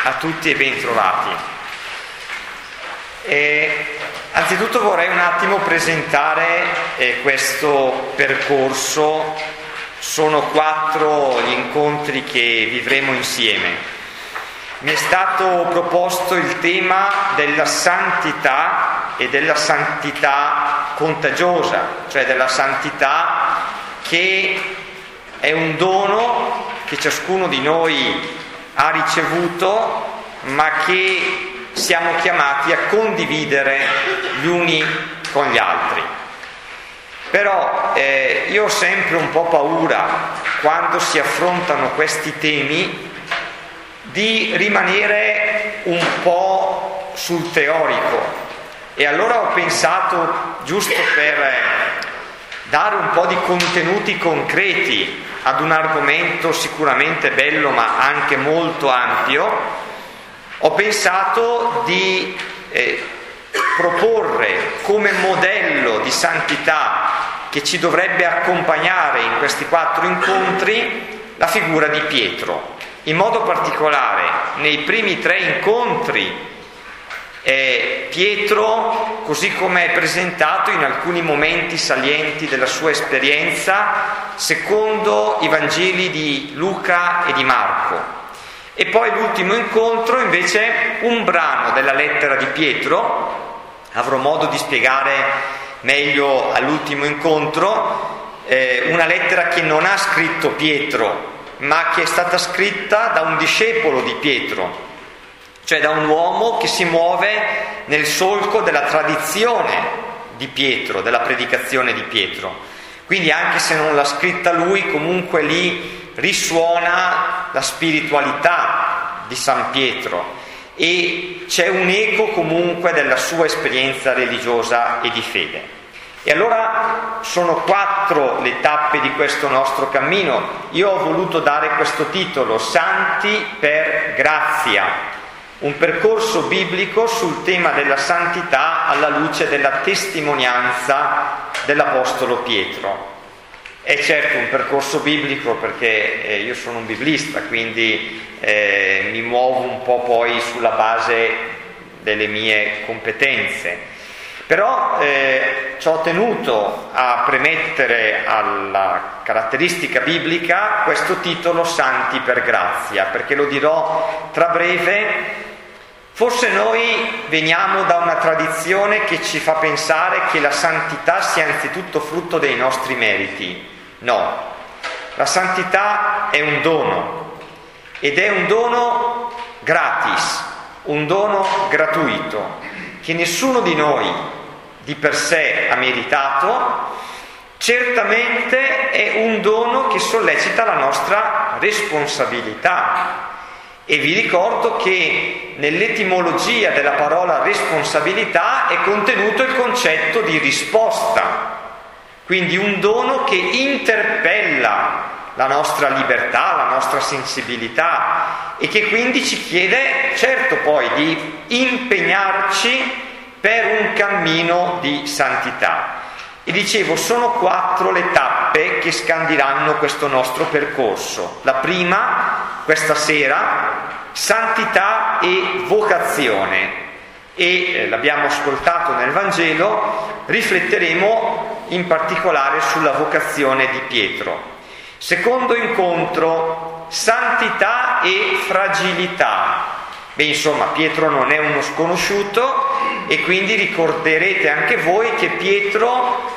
a tutti e bentrovati. Anzitutto vorrei un attimo presentare questo percorso. Sono 4 gli incontri che vivremo insieme. Mi è stato proposto il tema della santità e della santità contagiosa, cioè della santità che è un dono che ciascuno di noi ha ricevuto, ma che siamo chiamati a condividere gli uni con gli altri. Però io ho sempre un po' paura, quando si affrontano questi temi, di rimanere un po' sul teorico. E allora ho pensato, giusto per dare un po' di contenuti concreti ad un argomento sicuramente bello ma anche molto ampio, ho pensato di proporre come modello di santità che ci dovrebbe accompagnare in questi 4 incontri la figura di Pietro. In modo particolare, nei primi 3 incontri, Pietro, così come è presentato in alcuni momenti salienti della sua esperienza, secondo i Vangeli di Luca e di Marco. E poi l'ultimo incontro, invece, un brano della lettera di Pietro. Avrò modo di spiegare meglio all'ultimo incontro, una lettera che non ha scritto Pietro, ma che è stata scritta da un discepolo di Pietro, cioè da un uomo che si muove nel solco della tradizione di Pietro, della predicazione di Pietro. Quindi anche se non l'ha scritta lui, comunque lì risuona la spiritualità di San Pietro e c'è un eco comunque della sua esperienza religiosa e di fede. E allora sono 4 le tappe di questo nostro cammino. Io ho voluto dare questo titolo, Santi per grazia, un percorso biblico sul tema della santità alla luce della testimonianza dell'Apostolo Pietro. È certo un percorso biblico perché io sono un biblista, quindi mi muovo un po' poi sulla base delle mie competenze. Però ci ho tenuto a premettere alla caratteristica biblica questo titolo Santi per grazia, perché lo dirò tra breve. Forse noi veniamo da una tradizione che ci fa pensare che la santità sia anzitutto frutto dei nostri meriti. No, la santità è un dono, ed è un dono gratis, un dono gratuito, che nessuno di noi di per sé ha meritato. Certamente è un dono che sollecita la nostra responsabilità. E vi ricordo che nell'etimologia della parola responsabilità è contenuto il concetto di risposta. Quindi un dono che interpella la nostra libertà, la nostra sensibilità e che quindi ci chiede, certo poi, di impegnarci per un cammino di santità. E dicevo, sono 4 le tappe che scandiranno questo nostro percorso. La prima, questa sera, santità e vocazione. E l'abbiamo ascoltato nel Vangelo, rifletteremo in particolare sulla vocazione di Pietro. Secondo incontro, santità e fragilità. Insomma, Pietro non è uno sconosciuto e quindi ricorderete anche voi che Pietro,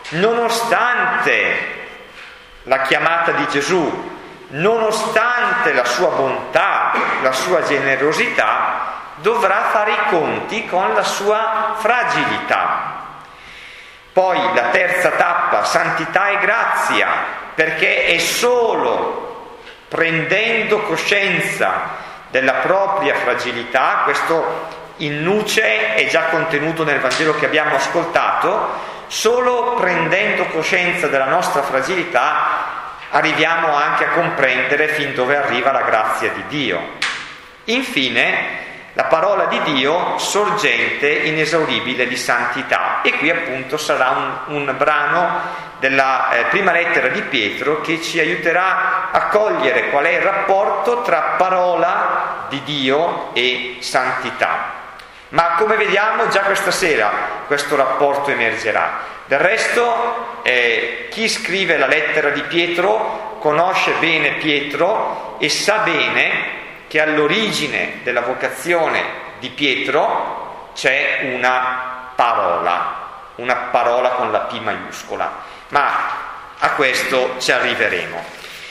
nonostante la chiamata di Gesù, nonostante la sua bontà, la sua generosità, dovrà fare i conti con la sua fragilità. Poi la terza tappa, santità e grazia, perché è solo prendendo coscienza della propria fragilità, questo in nuce è già contenuto nel Vangelo che abbiamo ascoltato, solo prendendo coscienza della nostra fragilità arriviamo anche a comprendere fin dove arriva la grazia di Dio. Infine, la parola di Dio, sorgente inesauribile di santità. E qui appunto sarà un brano della prima lettera di Pietro, che ci aiuterà a cogliere qual è il rapporto tra parola di Dio e santità. Ma come vediamo già questa sera questo rapporto emergerà. Del resto chi scrive la lettera di Pietro conosce bene Pietro e sa bene che all'origine della vocazione di Pietro c'è una parola con la P maiuscola. Ma a questo ci arriveremo.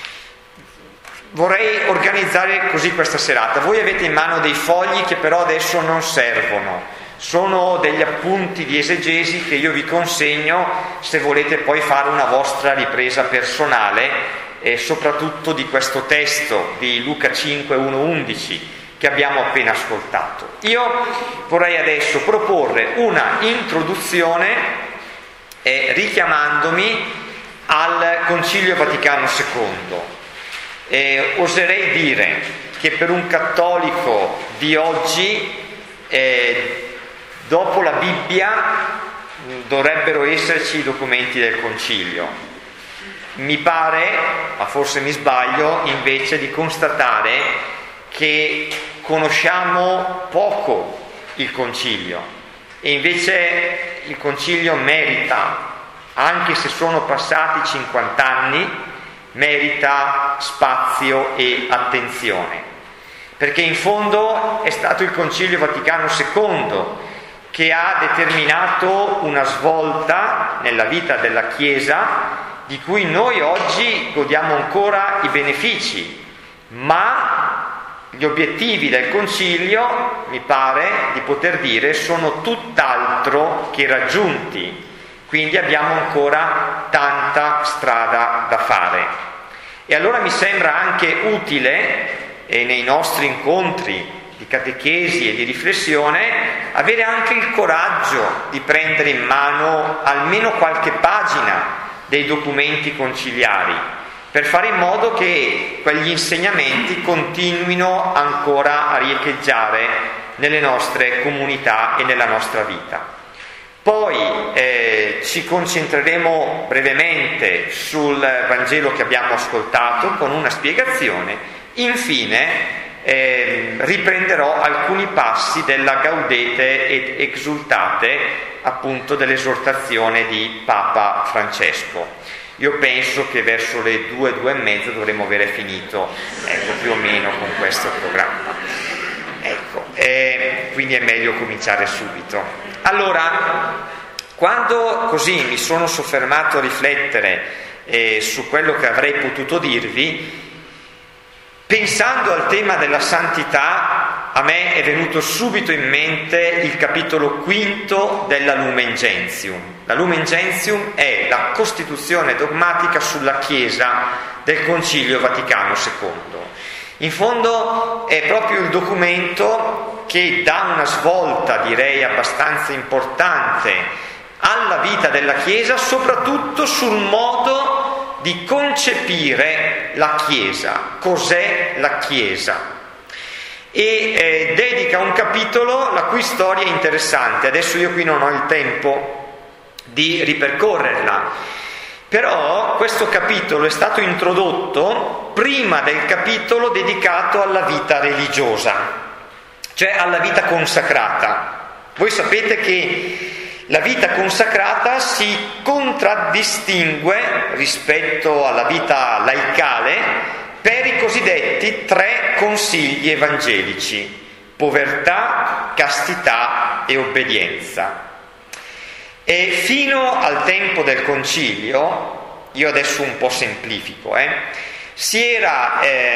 Vorrei organizzare così questa serata. Voi avete in mano dei fogli che però adesso non servono, sono degli appunti di esegesi che io vi consegno se volete poi fare una vostra ripresa personale, soprattutto di questo testo di Luca 5, 1-11 che abbiamo appena ascoltato. Io vorrei adesso proporre una introduzione richiamandomi al Concilio Vaticano II. Oserei dire che per un cattolico di oggi, dopo la Bibbia, dovrebbero esserci i documenti del Concilio. Mi pare, ma forse mi sbaglio, invece di constatare che conosciamo poco il Concilio. E invece il Concilio merita, anche se sono passati 50 anni, merita spazio e attenzione, perché in fondo è stato il Concilio Vaticano II che ha determinato una svolta nella vita della Chiesa di cui noi oggi godiamo ancora i benefici, ma gli obiettivi del Concilio, mi pare di poter dire, sono tutt'altro che raggiunti, quindi abbiamo ancora tanta strada da fare. E allora mi sembra anche utile, nei nostri incontri di catechesi e di riflessione, avere anche il coraggio di prendere in mano almeno qualche pagina dei documenti conciliari, per fare in modo che quegli insegnamenti continuino ancora a riecheggiare nelle nostre comunità e nella nostra vita. Poi ci concentreremo brevemente sul Vangelo che abbiamo ascoltato con una spiegazione. Infine riprenderò alcuni passi della Gaudete et Exultate, appunto dell'esortazione di Papa Francesco. Io penso che verso le 2:30 dovremo avere finito, più o meno con questo programma. Quindi è meglio cominciare subito. Allora, quando così mi sono soffermato a riflettere su quello che avrei potuto dirvi, pensando al tema della santità, a me è venuto subito in mente il capitolo quinto della Lumen Gentium. La Lumen Gentium è la costituzione dogmatica sulla Chiesa del Concilio Vaticano II. In fondo è proprio il documento che dà una svolta, direi abbastanza importante, alla vita della Chiesa, soprattutto sul modo di concepire la Chiesa. Cos'è la Chiesa? E dedica un capitolo la cui storia è interessante. Adesso io qui non ho il tempo di ripercorrerla, però questo capitolo è stato introdotto prima del capitolo dedicato alla vita religiosa, cioè alla vita consacrata. Voi sapete che la vita consacrata si contraddistingue rispetto alla vita laicale per i cosiddetti 3 consigli evangelici: povertà, castità e obbedienza. E fino al tempo del concilio, io adesso un po' semplifico, si era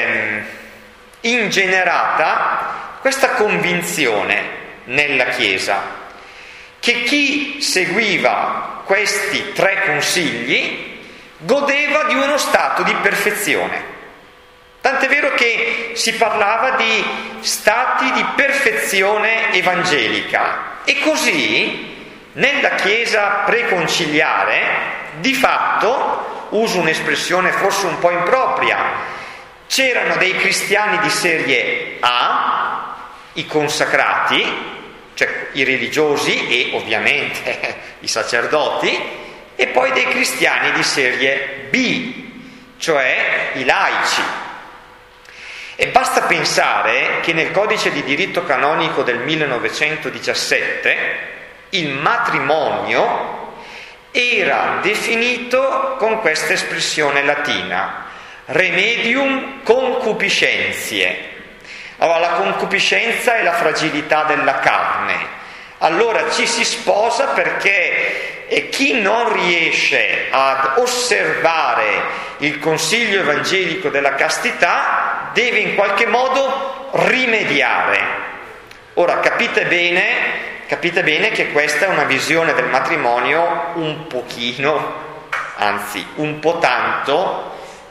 ingenerata questa convinzione nella Chiesa che chi seguiva questi 3 consigli godeva di uno stato di perfezione. Tant'è vero che si parlava di stati di perfezione evangelica, e così nella Chiesa preconciliare, di fatto, uso un'espressione forse un po' impropria, c'erano dei cristiani di serie A, i consacrati, cioè i religiosi e ovviamente i sacerdoti, e poi dei cristiani di serie B, cioè i laici. E basta pensare che nel codice di diritto canonico del 1917 il matrimonio era definito con questa espressione latina: remedium concupiscentiae. Allora, la concupiscenza è la fragilità della carne. Allora ci si sposa perché chi non riesce ad osservare il consiglio evangelico della castità deve in qualche modo rimediare. Ora capite bene che questa è una visione del matrimonio un pochino, anzi un po' tanto,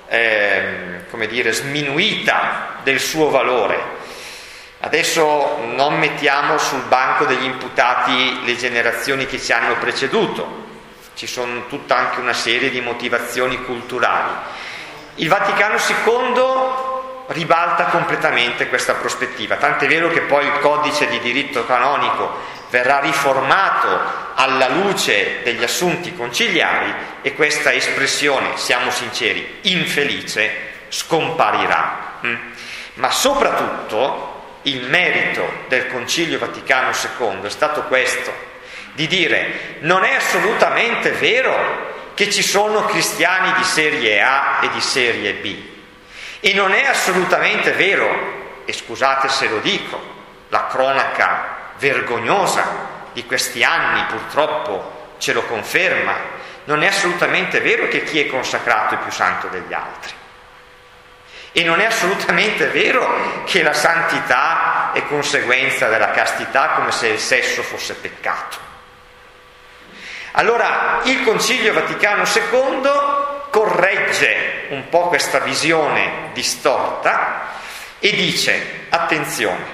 sminuita del suo valore. Adesso non mettiamo sul banco degli imputati le generazioni che ci hanno preceduto, ci sono tutta anche una serie di motivazioni culturali. Il Vaticano II ribalta completamente questa prospettiva, tant'è vero che poi il codice di diritto canonico verrà riformato alla luce degli assunti conciliari e questa espressione, siamo sinceri, infelice, scomparirà. Ma soprattutto il merito del Concilio Vaticano II è stato questo, di dire: non è assolutamente vero che ci sono cristiani di serie A e di serie B, e non è assolutamente vero, e scusate se lo dico, la cronaca vergognosa di questi anni purtroppo ce lo conferma, non è assolutamente vero che chi è consacrato è più santo degli altri. E non è assolutamente vero che la santità è conseguenza della castità, come se il sesso fosse peccato. Allora il Concilio Vaticano II corregge un po' questa visione distorta e dice: attenzione,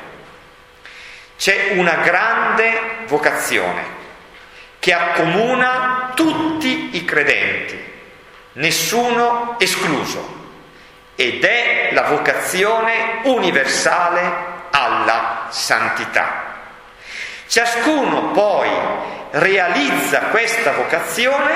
c'è una grande vocazione che accomuna tutti i credenti, nessuno escluso, ed è la vocazione universale alla santità. Ciascuno poi realizza questa vocazione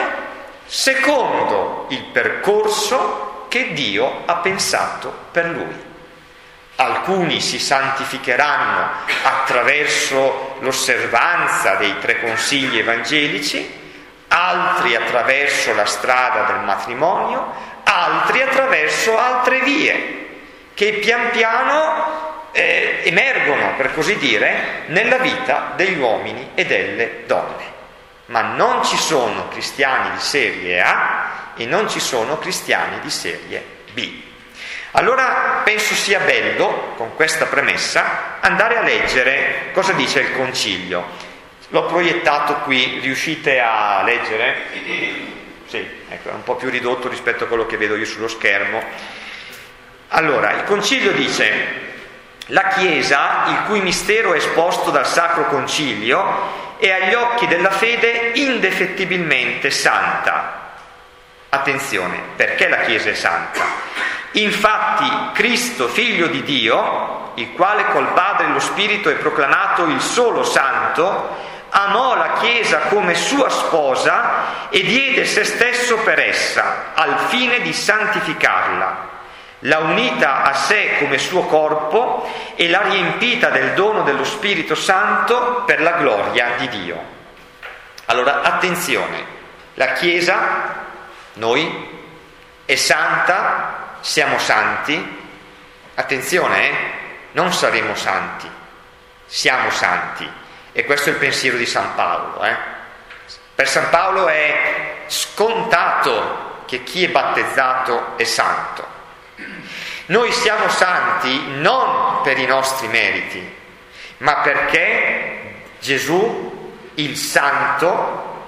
secondo il percorso che Dio ha pensato per lui. Alcuni si santificheranno attraverso l'osservanza dei 3 consigli evangelici, altri attraverso la strada del matrimonio, altri attraverso altre vie che pian piano emergono, per così dire, nella vita degli uomini e delle donne. Ma non ci sono cristiani di serie A e non ci sono cristiani di serie B. Allora penso sia bello, con questa premessa, andare a leggere cosa dice il Concilio. L'ho proiettato qui, riuscite a leggere? Sì, ecco, è un po' più ridotto rispetto a quello che vedo io sullo schermo. Allora, il Concilio dice: la Chiesa, il cui mistero è esposto dal Sacro Concilio, è agli occhi della fede indefettibilmente santa. Attenzione, perché la Chiesa è santa? Infatti Cristo, figlio di Dio, il quale col Padre e lo Spirito è proclamato il solo santo, amò la Chiesa come sua sposa e diede se stesso per essa, al fine di santificarla. L'ha unita a sé come suo corpo e l'ha riempita del dono dello Spirito Santo per la gloria di Dio. Allora, attenzione, la Chiesa, noi, è santa, siamo santi, attenzione, non saremo santi, siamo santi. E questo è il pensiero di San Paolo. Per San Paolo è scontato che chi è battezzato è santo. Noi siamo santi non per i nostri meriti, ma perché Gesù, il Santo,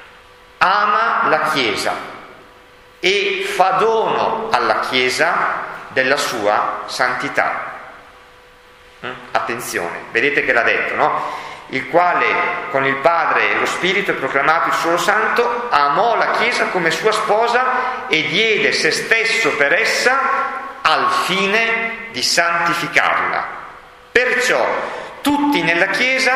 ama la Chiesa e fa dono alla Chiesa della sua santità. Attenzione, vedete che l'ha detto, no? Il quale con il Padre e lo Spirito è proclamato il solo santo, amò la Chiesa come sua sposa e diede se stesso per essa al fine di santificarla. Perciò tutti nella Chiesa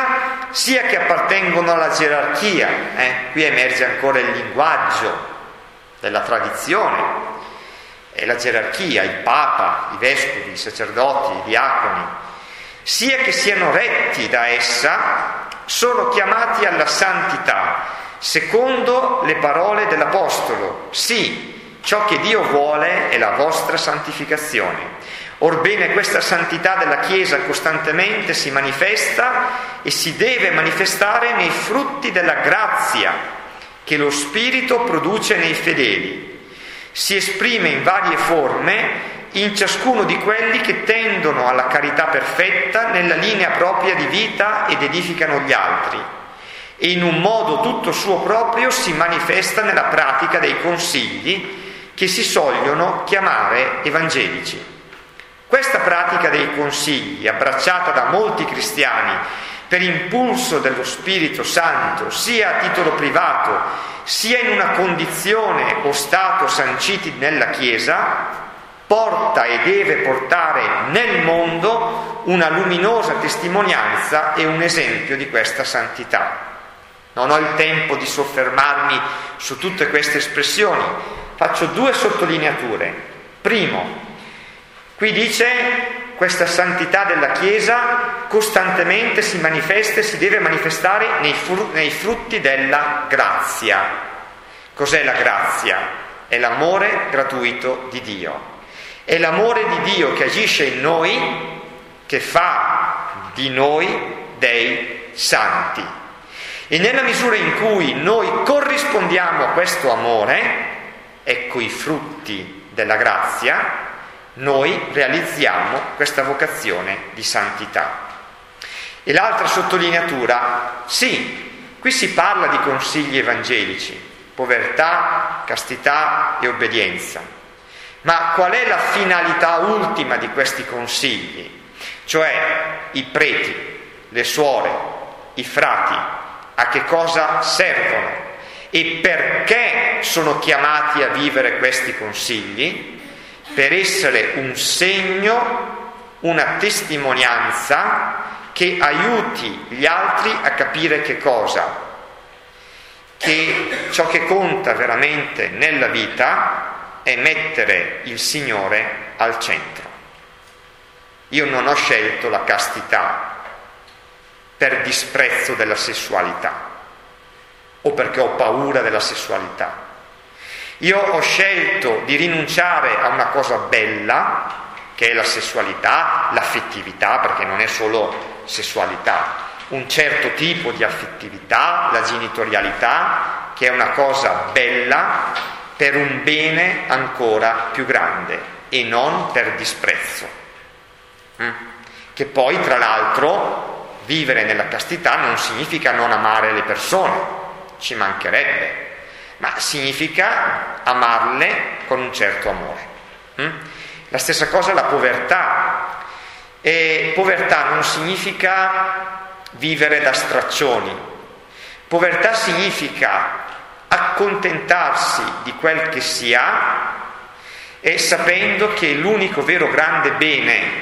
sia che appartengono alla gerarchia. Qui emerge ancora il linguaggio della tradizione, e la gerarchia, il Papa, i vescovi, i sacerdoti, i diaconi, sia che siano retti da essa, sono chiamati alla santità, secondo le parole dell'Apostolo: sì, ciò che Dio vuole è la vostra santificazione. Orbene, questa santità della Chiesa costantemente si manifesta e si deve manifestare nei frutti della grazia che lo Spirito produce nei fedeli. Si esprime in varie forme in ciascuno di quelli che tendono alla carità perfetta nella linea propria di vita ed edificano gli altri, e in un modo tutto suo proprio si manifesta nella pratica dei consigli che si sogliono chiamare evangelici. Questa pratica dei consigli, abbracciata da molti cristiani per impulso dello Spirito Santo, sia a titolo privato, sia in una condizione o stato sanciti nella Chiesa, porta e deve portare nel mondo una luminosa testimonianza e un esempio di questa santità. Non ho il tempo di soffermarmi su tutte queste espressioni, faccio 2 sottolineature. Primo, qui dice: questa santità della Chiesa costantemente si manifesta e si deve manifestare nei frutti della grazia. Cos'è la grazia? È l'amore gratuito di Dio. È l'amore di Dio che agisce in noi, che fa di noi dei santi. E nella misura in cui noi corrispondiamo a questo amore, ecco i frutti della grazia, noi realizziamo questa vocazione di santità. E l'altra sottolineatura: sì, qui si parla di consigli evangelici, povertà, castità e obbedienza. Ma qual è la finalità ultima di questi consigli? Cioè, i preti, le suore, i frati, a che cosa servono e perché sono chiamati a vivere questi consigli? Per essere un segno, una testimonianza che aiuti gli altri a capire che cosa? Che ciò che conta veramente nella vita è mettere il Signore al centro. Io non ho scelto la castità per disprezzo della sessualità o perché ho paura della sessualità. Io ho scelto di rinunciare a una cosa bella, che è la sessualità, l'affettività, perché non è solo sessualità, un certo tipo di affettività, la genitorialità, che è una cosa bella per un bene ancora più grande e non per disprezzo. Che poi, tra l'altro, vivere nella castità non significa non amare le persone, ci mancherebbe, ma significa amarle con un certo amore. La stessa cosa la povertà. E povertà non significa vivere da straccioni. Povertà significa accontentarsi di quel che si ha e sapendo che l'unico vero grande bene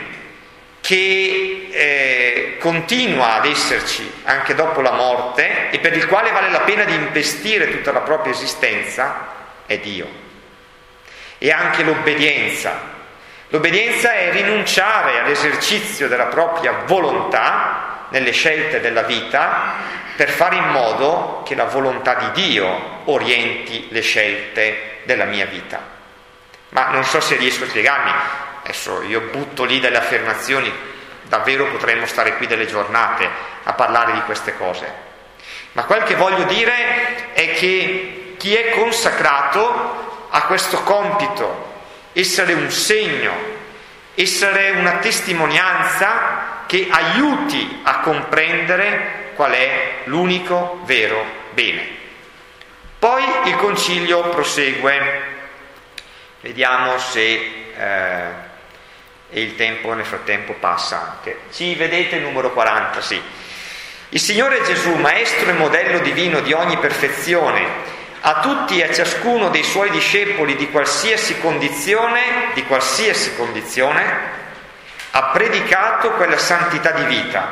che continua ad esserci anche dopo la morte e per il quale vale la pena di investire tutta la propria esistenza è Dio. E anche l'obbedienza. L'obbedienza è rinunciare all'esercizio della propria volontà nelle scelte della vita per fare in modo che la volontà di Dio orienti le scelte della mia vita. Ma non so se riesco a spiegarmi. Adesso io butto lì delle affermazioni, davvero potremmo stare qui delle giornate a parlare di queste cose. Ma quel che voglio dire è che chi è consacrato a questo compito, essere un segno, essere una testimonianza che aiuti a comprendere qual è l'unico vero bene. Poi il concilio prosegue, vediamo se e il tempo nel frattempo passa anche. Ci vedete il numero 40, sì. Il Signore Gesù, maestro e modello divino di ogni perfezione, a tutti e a ciascuno dei suoi discepoli di qualsiasi condizione, ha predicato quella santità di vita,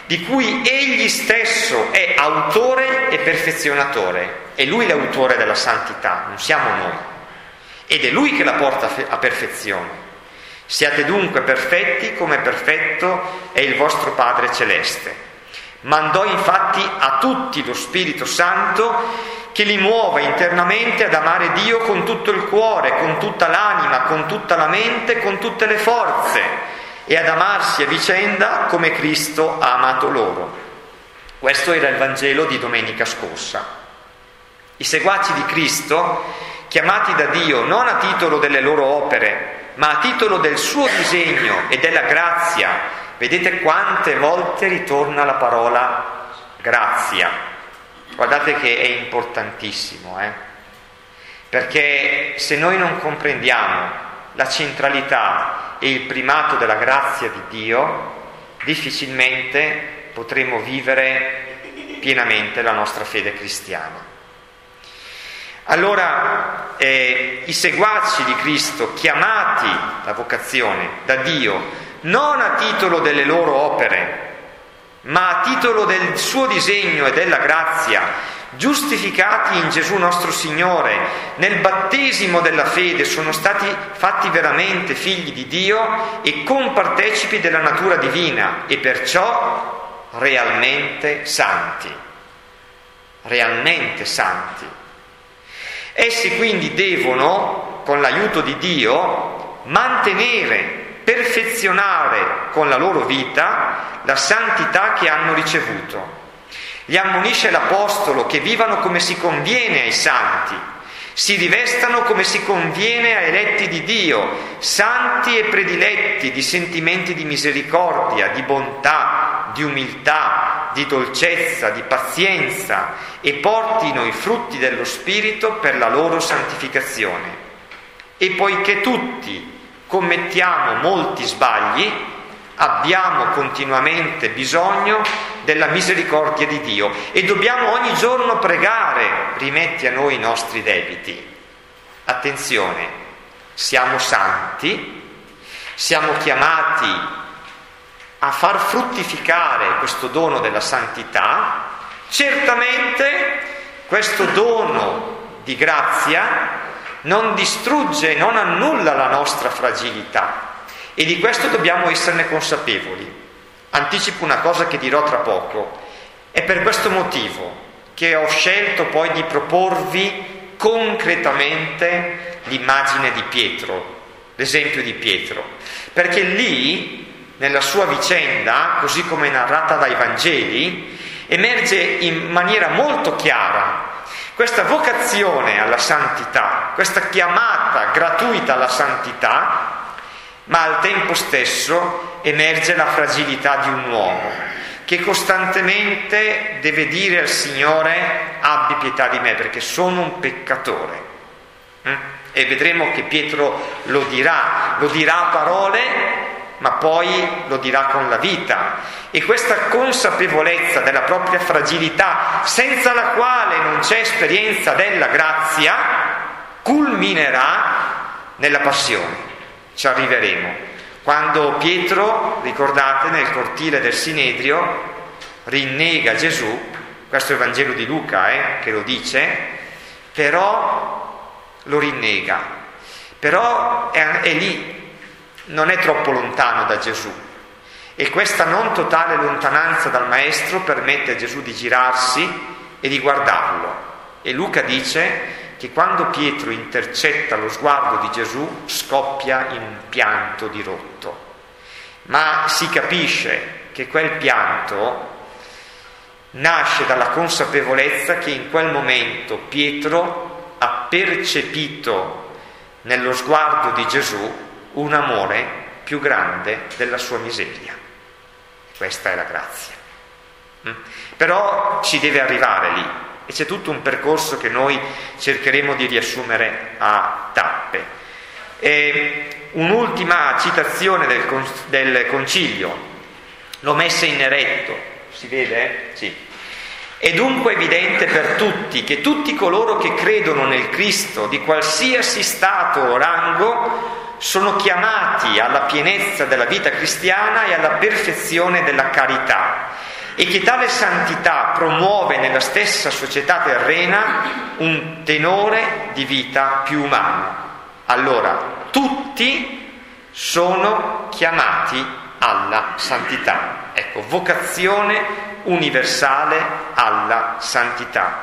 di cui egli stesso è autore e perfezionatore. È lui l'autore della santità, non siamo noi. Ed è lui che la porta a perfezione. Siate dunque perfetti come perfetto è il vostro Padre Celeste. Mandò infatti a tutti lo Spirito Santo che li muova internamente ad amare Dio con tutto il cuore, con tutta l'anima, con tutta la mente, con tutte le forze, e ad amarsi a vicenda come Cristo ha amato loro. Questo era il Vangelo di domenica scorsa. I seguaci di Cristo, chiamati da Dio non a titolo delle loro opere, ma a titolo del suo disegno e della grazia. Vedete quante volte ritorna la parola grazia. Guardate che è importantissimo, perché se noi non comprendiamo la centralità e il primato della grazia di Dio, difficilmente potremo vivere pienamente la nostra fede cristiana. Allora, i seguaci di Cristo, chiamati la vocazione da Dio, non a titolo delle loro opere, ma a titolo del suo disegno e della grazia, giustificati in Gesù nostro Signore, nel battesimo della fede sono stati fatti veramente figli di Dio e compartecipi della natura divina, e perciò realmente santi. Realmente santi. Essi quindi devono, con l'aiuto di Dio, mantenere, perfezionare con la loro vita la santità che hanno ricevuto. Li ammonisce l'Apostolo che vivano come si conviene ai santi, si rivestano come si conviene ai eletti di Dio, santi e prediletti di sentimenti di misericordia, di bontà, di umiltà, di dolcezza, di pazienza, e portino i frutti dello Spirito per la loro santificazione. E poiché tutti commettiamo molti sbagli, abbiamo continuamente bisogno della misericordia di Dio e dobbiamo ogni giorno pregare: rimetti a noi i nostri debiti. Attenzione, siamo santi, siamo chiamati a far fruttificare questo dono della santità. Certamente questo dono di grazia non distrugge, non annulla la nostra fragilità, e di questo dobbiamo esserne consapevoli. Anticipo una cosa che dirò tra poco. È per questo motivo che ho scelto poi di proporvi concretamente l'immagine di Pietro, l'esempio di Pietro, perché lì, nella sua vicenda, così come narrata dai Vangeli, emerge in maniera molto chiara questa vocazione alla santità, questa chiamata gratuita alla santità, ma al tempo stesso emerge la fragilità di un uomo che costantemente deve dire al Signore: abbi pietà di me perché sono un peccatore. E vedremo che Pietro lo dirà a parole, ma poi lo dirà con la vita. E questa consapevolezza della propria fragilità, senza la quale non c'è esperienza della grazia, culminerà nella passione. Ci arriveremo. Quando Pietro, ricordate, nel cortile del Sinedrio rinnega Gesù, questo è il Vangelo di Luca che lo dice, però lo rinnega, però è lì, non è troppo lontano da Gesù, e questa non totale lontananza dal Maestro permette a Gesù di girarsi e di guardarlo. E Luca dice che quando Pietro intercetta lo sguardo di Gesù scoppia in un pianto dirotto, ma si capisce che quel pianto nasce dalla consapevolezza che in quel momento Pietro ha percepito nello sguardo di Gesù un amore più grande della sua miseria. Questa è la grazia. Però ci deve arrivare lì, e c'è tutto un percorso che noi cercheremo di riassumere a tappe. Un'ultima citazione del Concilio, l'ho messa in neretto, si vede? Sì. È dunque evidente per tutti che tutti coloro che credono nel Cristo di qualsiasi stato o rango sono chiamati alla pienezza della vita cristiana e alla perfezione della carità, e che tale santità promuove nella stessa società terrena un tenore di vita più umano. Allora, tutti sono chiamati alla santità. Ecco, vocazione universale alla santità.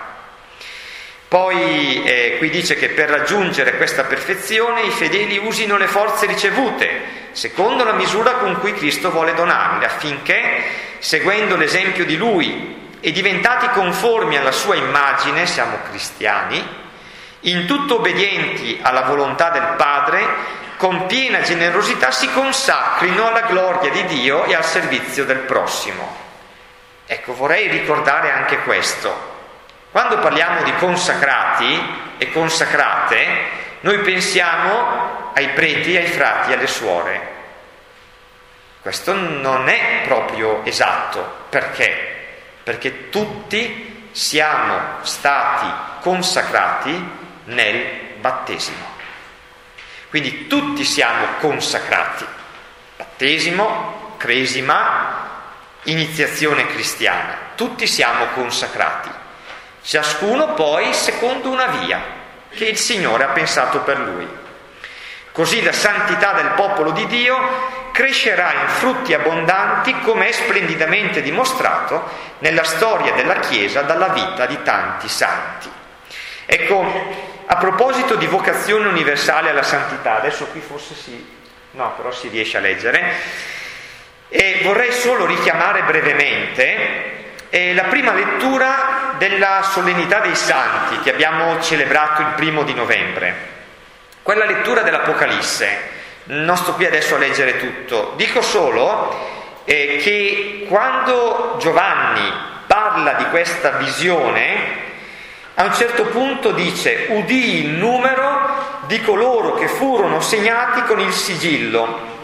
Poi qui dice che per raggiungere questa perfezione i fedeli usino le forze ricevute secondo la misura con cui Cristo vuole donarle, affinché, seguendo l'esempio di Lui e diventati conformi alla sua immagine, siamo cristiani, in tutto obbedienti alla volontà del Padre, con piena generosità si consacrino alla gloria di Dio e al servizio del prossimo. Ecco, vorrei ricordare anche questo. Quando parliamo di consacrati e consacrate, noi pensiamo ai preti, ai frati, alle suore. Questo non è proprio esatto. Perché? Perché tutti siamo stati consacrati nel battesimo. Quindi tutti siamo consacrati. Battesimo, cresima, iniziazione cristiana. Tutti siamo consacrati. Ciascuno poi secondo una via che il Signore ha pensato per lui. Così la santità del popolo di Dio crescerà in frutti abbondanti, come è splendidamente dimostrato nella storia della Chiesa dalla vita di tanti santi. Ecco, a proposito di vocazione universale alla santità, adesso qui forse però si riesce a leggere, e vorrei solo richiamare brevemente la prima lettura della solennità dei santi che abbiamo celebrato il 1 di novembre, quella lettura dell'Apocalisse. Non sto qui adesso a leggere tutto, dico solo che quando Giovanni parla di questa visione, a un certo punto dice: udì il numero di coloro che furono segnati con il sigillo,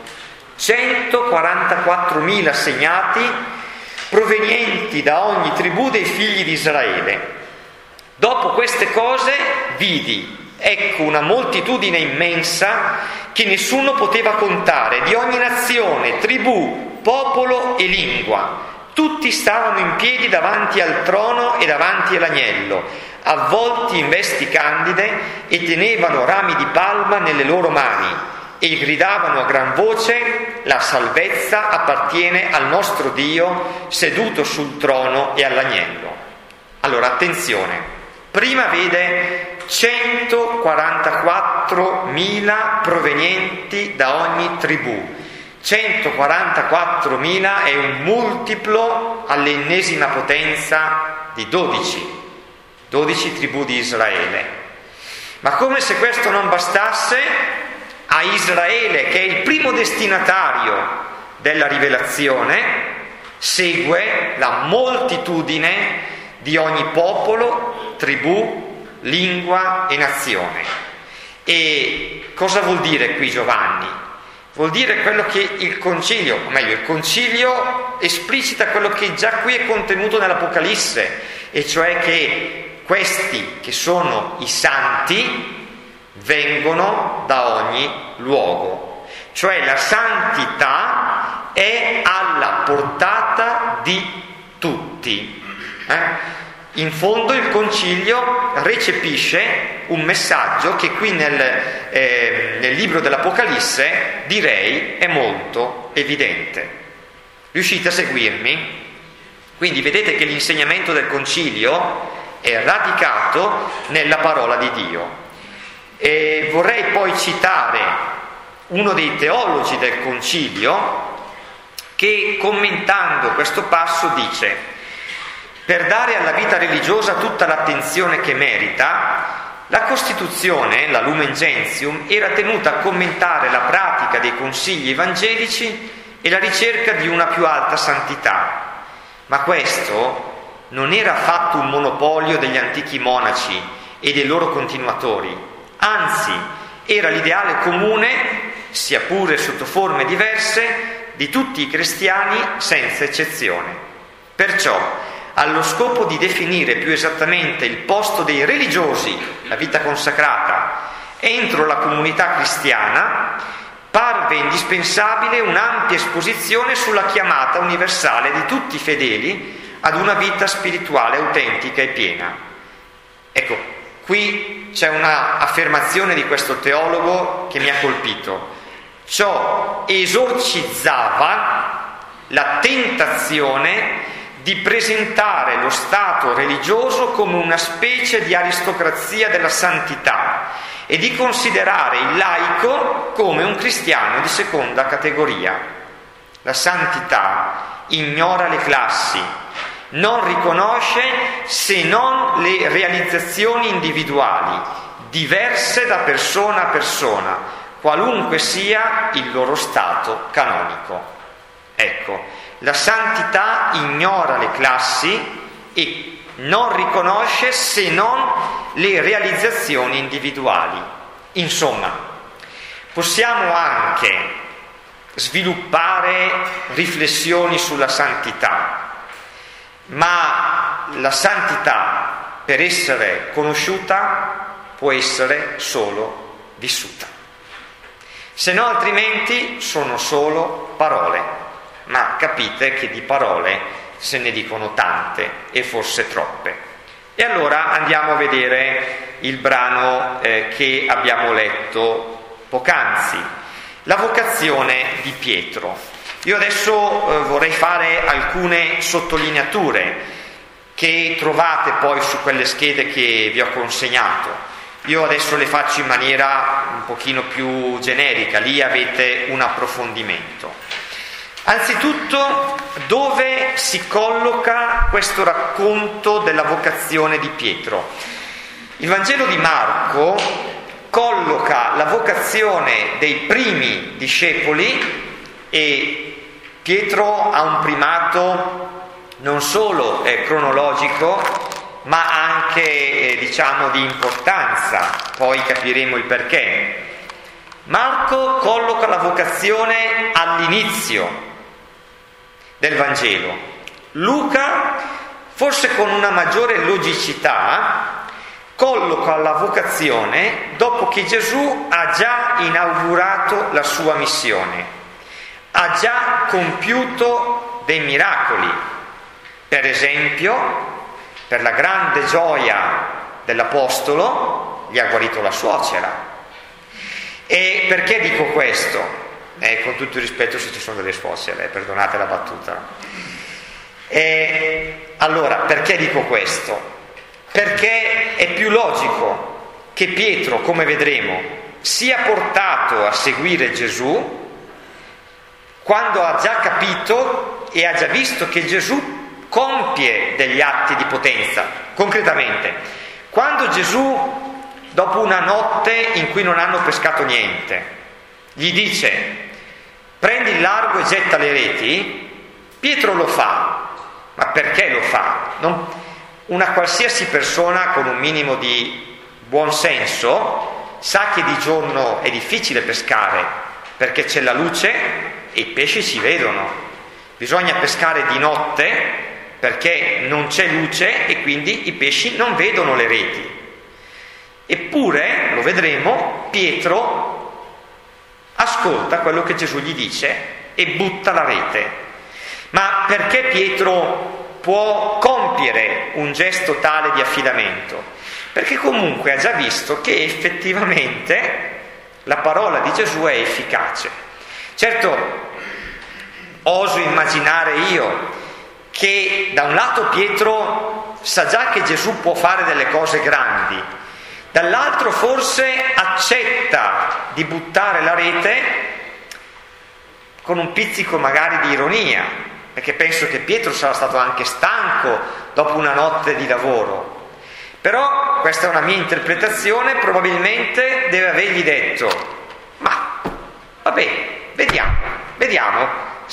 144.000 segnati provenienti da ogni tribù dei figli di Israele. Dopo queste cose vidi, ecco, una moltitudine immensa che nessuno poteva contare, di ogni nazione, tribù, popolo e lingua. Tutti stavano in piedi davanti al trono e davanti all'agnello, avvolti in vesti candide, e tenevano rami di palma nelle loro mani, e gridavano a gran voce: la salvezza appartiene al nostro Dio seduto sul trono e all'agnello. Allora, attenzione, prima vede 144.000 provenienti da ogni tribù. 144.000 è un multiplo all'ennesima potenza di 12 tribù di Israele. Ma come se questo non bastasse, a Israele, che è il primo destinatario della rivelazione, segue la moltitudine di ogni popolo, tribù, lingua e nazione. E cosa vuol dire qui Giovanni? Vuol dire quello che il concilio, o meglio il concilio esplicita quello che già qui è contenuto nell'Apocalisse, e cioè che questi che sono i santi vengono da ogni luogo, cioè la santità è alla portata di tutti. In fondo il concilio recepisce un messaggio che qui nel libro dell'Apocalisse direi è molto evidente. Riuscite a seguirmi? Quindi vedete che l'insegnamento del concilio è radicato nella parola di Dio. E vorrei poi citare uno dei teologi del concilio che, commentando questo passo, dice: per dare alla vita religiosa tutta l'attenzione che merita, la Costituzione, la Lumen Gentium, era tenuta a commentare la pratica dei consigli evangelici e la ricerca di una più alta santità. Ma questo non era affatto un monopolio degli antichi monaci e dei loro continuatori. Anzi, era l'ideale comune, sia pure sotto forme diverse, di tutti i cristiani senza eccezione. Perciò, allo scopo di definire più esattamente il posto dei religiosi, la vita consacrata, entro la comunità cristiana, parve indispensabile un'ampia esposizione sulla chiamata universale di tutti i fedeli ad una vita spirituale autentica e piena. Ecco, qui c'è una affermazione di questo teologo che mi ha colpito. Ciò esorcizzava la tentazione di presentare lo stato religioso come una specie di aristocrazia della santità e di considerare il laico come un cristiano di seconda categoria. La santità ignora le classi, non riconosce se non le realizzazioni individuali, diverse da persona a persona, qualunque sia il loro stato canonico. Ecco, la santità ignora le classi e non riconosce se non le realizzazioni individuali. Insomma, possiamo anche sviluppare riflessioni sulla santità, ma la santità, per essere conosciuta, può essere solo vissuta. Se no, altrimenti sono solo parole, ma capite che di parole se ne dicono tante e forse troppe. E allora andiamo a vedere il brano che abbiamo letto poc'anzi, la vocazione di Pietro. Io adesso vorrei fare alcune sottolineature che trovate poi su quelle schede che vi ho consegnato. Io adesso le faccio in maniera un pochino più generica, lì avete un approfondimento. Anzitutto, dove si colloca questo racconto della vocazione di Pietro? Il Vangelo di Marco colloca la vocazione dei primi discepoli, e Pietro ha un primato non solo cronologico, ma anche di importanza, poi capiremo il perché. Marco colloca la vocazione all'inizio del Vangelo. Luca, forse con una maggiore logicità, colloca la vocazione dopo che Gesù ha già inaugurato la sua missione, ha già compiuto dei miracoli. Per esempio, per la grande gioia dell'Apostolo, gli ha guarito la suocera. E perché dico questo? Con tutto il rispetto se ci sono delle suocere, perdonate la battuta. Allora, perché dico questo? Perché è più logico che Pietro, come vedremo, sia portato a seguire Gesù quando ha già capito e ha già visto che Gesù compie degli atti di potenza. Concretamente, quando Gesù, dopo una notte in cui non hanno pescato niente, gli dice: prendi il largo e getta le reti, Pietro lo fa. Ma perché lo fa? Una qualsiasi persona con un minimo di buon senso sa che di giorno è difficile pescare perché c'è la luce e i pesci si vedono. Bisogna pescare di notte perché non c'è luce e quindi i pesci non vedono le reti. Eppure, lo vedremo, Pietro ascolta quello che Gesù gli dice e butta la rete. Ma perché Pietro può compiere un gesto tale di affidamento? Perché comunque ha già visto che effettivamente la parola di Gesù è efficace. Certo, oso immaginare io che da un lato Pietro sa già che Gesù può fare delle cose grandi, dall'altro forse accetta di buttare la rete con un pizzico magari di ironia, perché penso che Pietro sarà stato anche stanco dopo una notte di lavoro. Però questa è una mia interpretazione, probabilmente deve avergli detto: ma vabbè, vediamo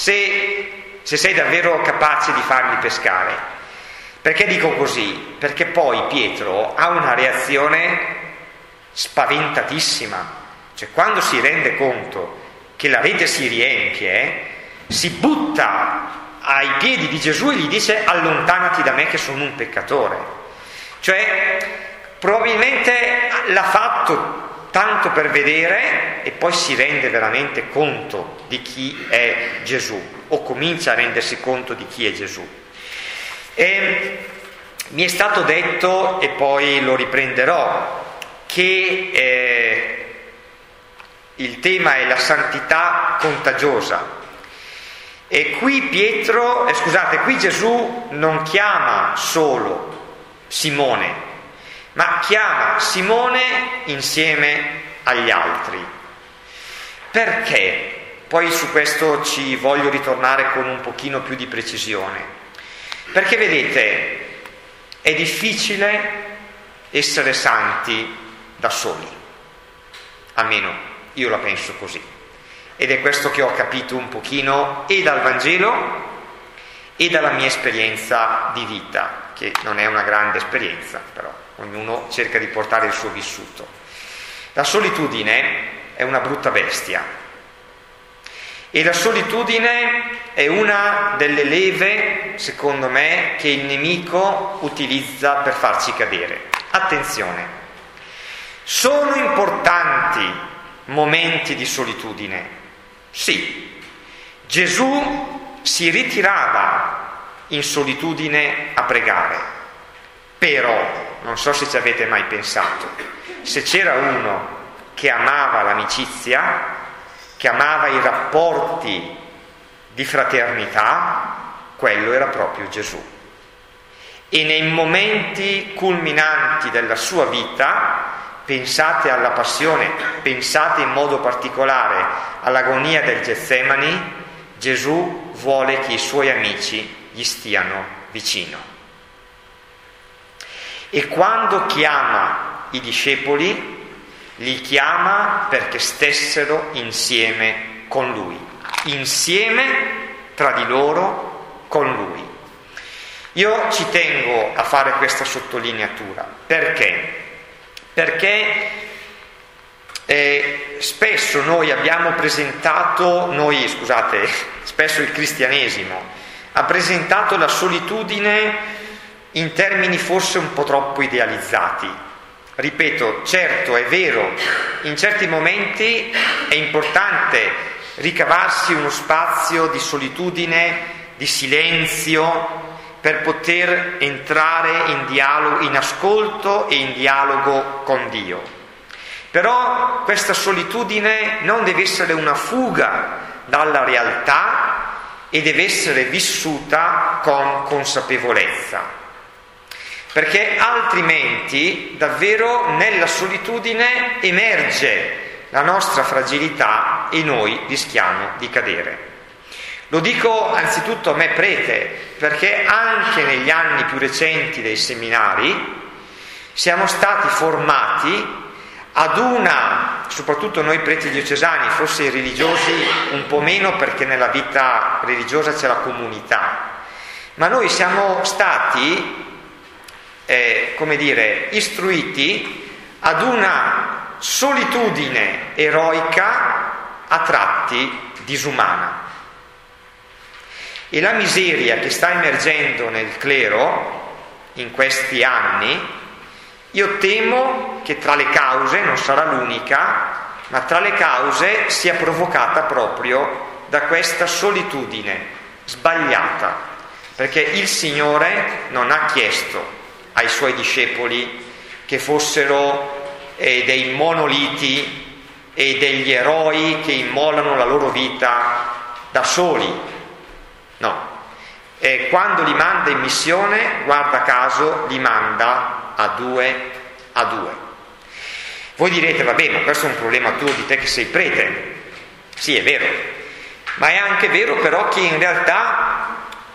se sei davvero capace di farmi pescare. Perché dico così? Perché poi Pietro ha una reazione spaventatissima, cioè quando si rende conto che la rete si riempie, si butta ai piedi di Gesù e gli dice: allontanati da me che sono un peccatore. Cioè probabilmente l'ha fatto tanto per vedere e poi si rende veramente conto di chi è Gesù, o comincia a rendersi conto di chi è Gesù. E mi è stato detto, e poi lo riprenderò, che il tema è la santità contagiosa. E qui qui Gesù non chiama solo Simone, ma chiama Simone insieme agli altri. Perché? Poi su questo ci voglio ritornare con un pochino più di precisione. Perché vedete, è difficile essere santi da soli, almeno io la penso così. Ed è questo che ho capito un pochino e dal Vangelo e dalla mia esperienza di vita, che non è una grande esperienza, però ognuno cerca di portare il suo vissuto. La solitudine è una brutta bestia e la solitudine è una delle leve, secondo me, che il nemico utilizza per farci cadere. Attenzione, sono importanti momenti di solitudine. Sì, Gesù si ritirava in solitudine a pregare, però, non so se ci avete mai pensato, se c'era uno che amava l'amicizia, che amava i rapporti di fraternità, quello era proprio Gesù. E nei momenti culminanti della sua vita, pensate alla passione, pensate in modo particolare all'agonia del Getsemani, Gesù vuole che i suoi amici gli stiano vicino. E quando chiama i discepoli, li chiama perché stessero insieme con Lui, insieme tra di loro con Lui. Io ci tengo a fare questa sottolineatura. Perché? Perché spesso spesso il cristianesimo ha presentato la solitudine in termini forse un po' troppo idealizzati. Ripeto, certo, è vero, in certi momenti è importante ricavarsi uno spazio di solitudine, di silenzio, per poter entrare in dialogo, in ascolto e in dialogo con Dio. Però questa solitudine non deve essere una fuga dalla realtà e deve essere vissuta con consapevolezza, perché altrimenti davvero nella solitudine emerge la nostra fragilità e noi rischiamo di cadere. Lo dico anzitutto a me prete, perché anche negli anni più recenti dei seminari siamo stati formati soprattutto noi preti diocesani, forse i religiosi un po' meno perché nella vita religiosa c'è la comunità, ma noi siamo stati, istruiti ad una solitudine eroica a tratti disumana. E la miseria che sta emergendo nel clero in questi anni, io temo che tra le cause, non sarà l'unica, ma tra le cause sia provocata proprio da questa solitudine sbagliata, perché il Signore non ha chiesto ai Suoi discepoli che fossero dei monoliti e degli eroi che immolano la loro vita da soli. No, quando li manda in missione, guarda caso, li manda a due. Voi direte, vabbè, ma questo è un problema tuo di te che sei prete. Sì, è vero, ma è anche vero però che in realtà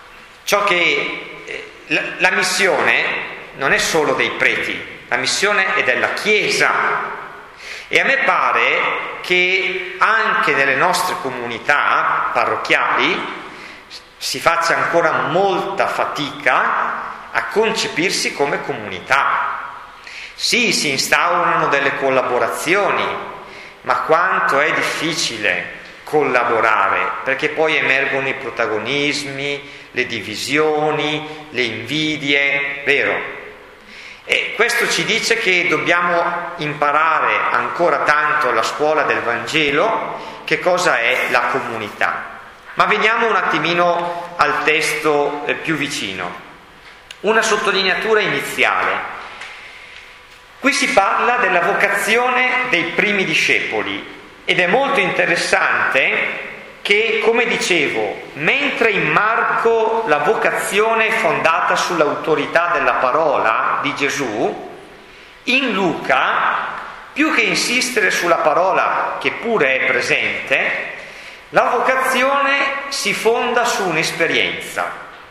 la missione non è solo dei preti, la missione è della Chiesa. E a me pare che anche nelle nostre comunità parrocchiali si faccia ancora molta fatica a concepirsi come comunità. Sì, si instaurano delle collaborazioni, ma quanto è difficile collaborare, perché poi emergono i protagonismi, le divisioni, le invidie, vero? E questo ci dice che dobbiamo imparare ancora tanto alla scuola del Vangelo che cosa è la comunità. Ma veniamo un attimino al testo più vicino. Una sottolineatura iniziale. Qui si parla della vocazione dei primi discepoli ed è molto interessante che, come dicevo, mentre in Marco la vocazione è fondata sull'autorità della parola di Gesù, in Luca, più che insistere sulla parola che pure è presente, la vocazione si fonda su un'esperienza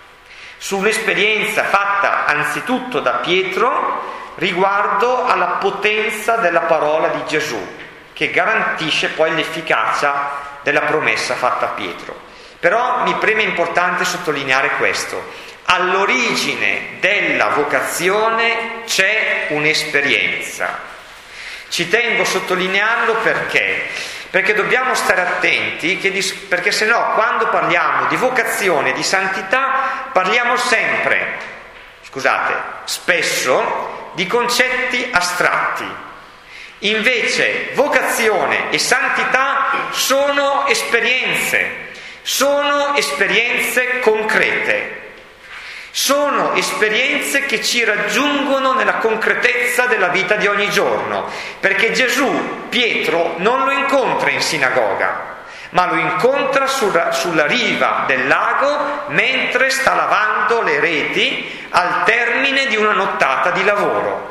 fatta anzitutto da Pietro riguardo alla potenza della parola di Gesù, che garantisce poi l'efficacia della promessa fatta a Pietro. Però mi preme importante sottolineare questo: all'origine della vocazione c'è un'esperienza. Ci tengo a sottolinearlo perché dobbiamo stare attenti, perché se no quando parliamo di vocazione e di santità parliamo spesso di concetti astratti. Invece vocazione e santità sono esperienze concrete, sono esperienze che ci raggiungono nella concretezza della vita di ogni giorno, perché Gesù Pietro non lo incontra in sinagoga, ma lo incontra sulla riva del lago mentre sta lavando le reti al termine di una nottata di lavoro.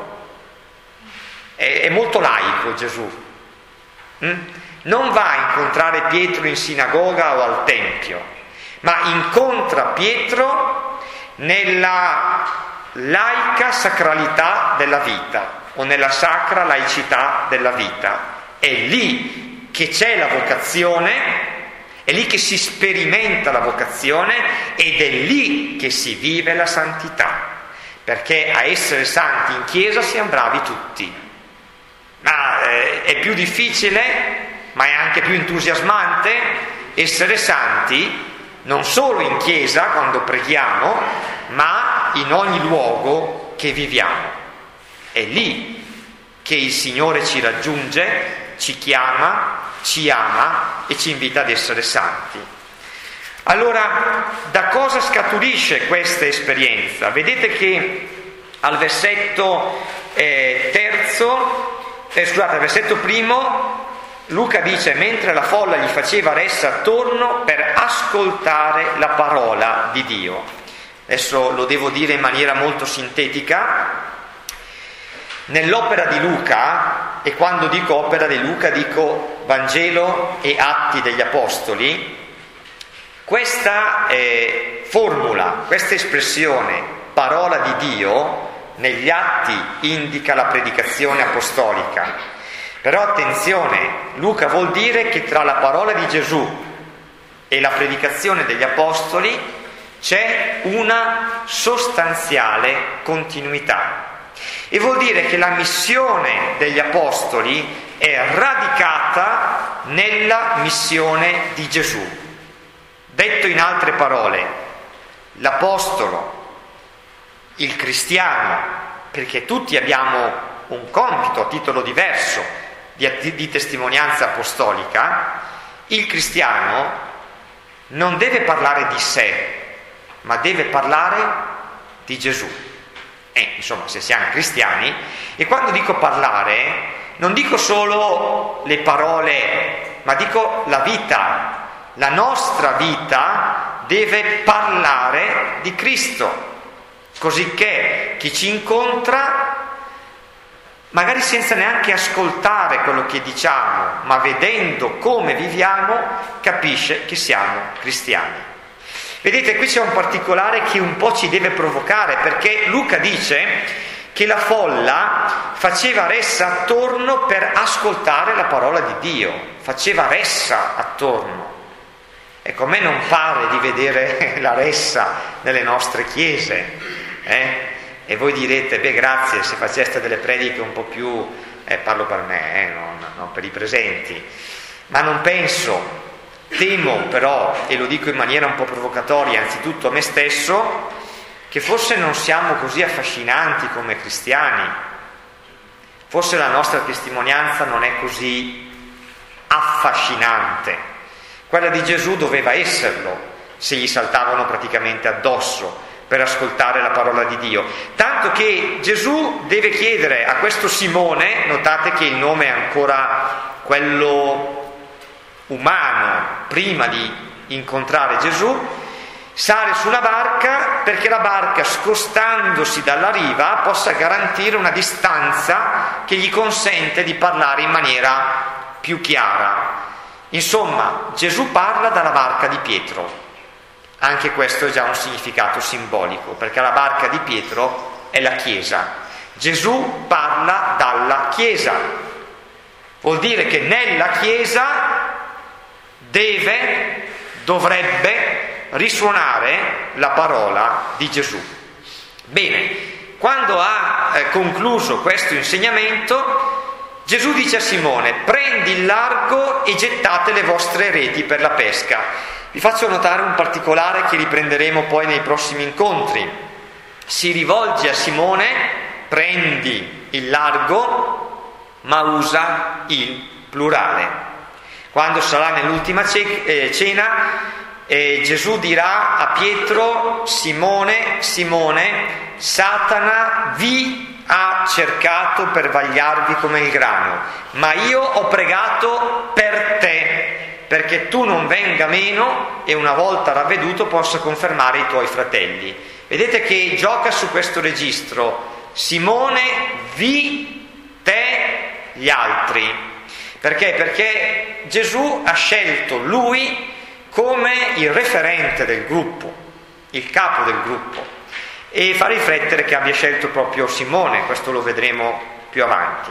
È molto laico Gesù. Non va a incontrare Pietro in sinagoga o al tempio, ma incontra Pietro nella laica sacralità della vita o nella sacra laicità della vita. È lì che c'è la vocazione, è lì che si sperimenta la vocazione ed è lì che si vive la santità, perché a essere santi in chiesa siamo bravi tutti. Ma è più difficile, ma è anche più entusiasmante essere santi non solo in chiesa quando preghiamo, ma in ogni luogo che viviamo. È lì che il Signore ci raggiunge, ci chiama, ci ama e ci invita ad essere santi. Allora, da cosa scaturisce questa esperienza? Vedete che al versetto al versetto primo, Luca dice: mentre la folla gli faceva ressa attorno per ascoltare la parola di Dio. Adesso lo devo dire in maniera molto sintetica. Nell'opera di Luca, e quando dico opera di Luca dico Vangelo e Atti degli Apostoli, questa formula, questa espressione parola di Dio negli Atti indica la predicazione apostolica. Però attenzione, Luca vuol dire che tra la parola di Gesù e la predicazione degli Apostoli c'è una sostanziale continuità. E vuol dire che la missione degli Apostoli è radicata nella missione di Gesù. Detto in altre parole, l'Apostolo, il cristiano, perché tutti abbiamo un compito a titolo diverso di testimonianza apostolica, il cristiano non deve parlare di sé, ma deve parlare di Gesù. Insomma, se siamo cristiani, e quando dico parlare, non dico solo le parole, ma dico la vita. La nostra vita deve parlare di Cristo, cosicché chi ci incontra, magari senza neanche ascoltare quello che diciamo, ma vedendo come viviamo, capisce che siamo cristiani. Vedete, qui c'è un particolare che un po' ci deve provocare, perché Luca dice che la folla faceva ressa attorno per ascoltare la parola di Dio, faceva ressa attorno. Ecco, a me non pare di vedere la ressa nelle nostre chiese, E voi direte: beh, grazie, se faceste delle prediche un po' più, parlo per me, non per i presenti, ma non penso. Temo però, e lo dico in maniera un po' provocatoria, anzitutto a me stesso, che forse non siamo così affascinanti come cristiani. Forse la nostra testimonianza non è così affascinante. Quella di Gesù doveva esserlo, se gli saltavano praticamente addosso, per ascoltare la parola di Dio. Tanto che Gesù deve chiedere a questo Simone, notate che il nome è ancora quello umano, prima di incontrare Gesù, sale sulla barca perché la barca, scostandosi dalla riva, possa garantire una distanza che gli consente di parlare in maniera più chiara. Insomma, Gesù parla dalla barca di Pietro. Anche questo è già un significato simbolico, perché la barca di Pietro è la Chiesa. Gesù parla dalla Chiesa. Vuol dire che nella Chiesa dovrebbe risuonare la parola di Gesù. Bene, quando ha concluso questo insegnamento, Gesù dice a Simone: prendi il largo e gettate le vostre reti per la pesca. Vi faccio notare un particolare che riprenderemo poi nei prossimi incontri. Si rivolge a Simone: prendi il largo, ma usa il plurale. Quando sarà nell'ultima cena, Gesù dirà a Pietro: Simone, Simone, Satana vi ha cercato per vagliarvi come il grano, ma io ho pregato per te, perché tu non venga meno e una volta ravveduto possa confermare i tuoi fratelli. Vedete che gioca su questo registro: Simone, vi, te, gli altri. Perché? Perché Gesù ha scelto lui come il referente del gruppo, il capo del gruppo, e fa riflettere che abbia scelto proprio Simone. Questo lo vedremo più avanti.